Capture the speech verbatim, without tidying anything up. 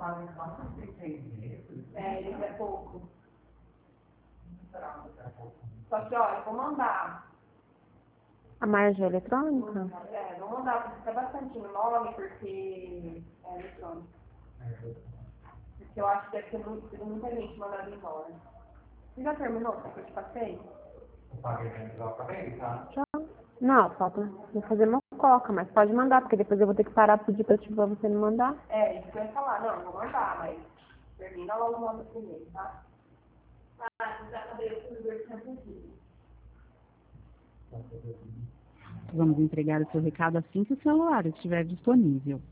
É, isso é pouco. Só que, ó, eu vou mandar. A margem é eletrônica? É, vou mandar, fica bastante no nome, porque é eletrônico. Porque eu acho que deve ter muito, muita gente mandando embora. Você já terminou o que eu te passei? O pagamento já acabei, tá? Já. Não, falta vou fazer uma coca, mas pode mandar, porque depois eu vou ter que parar pedir pra te- pra você me mandar. É, isso que eu ia falar. Não, eu vou mandar, mas termina logo o manda primeiro, tá? Ah, já acabei os dois tempos. Vamos entregar o seu recado assim que o celular estiver disponível.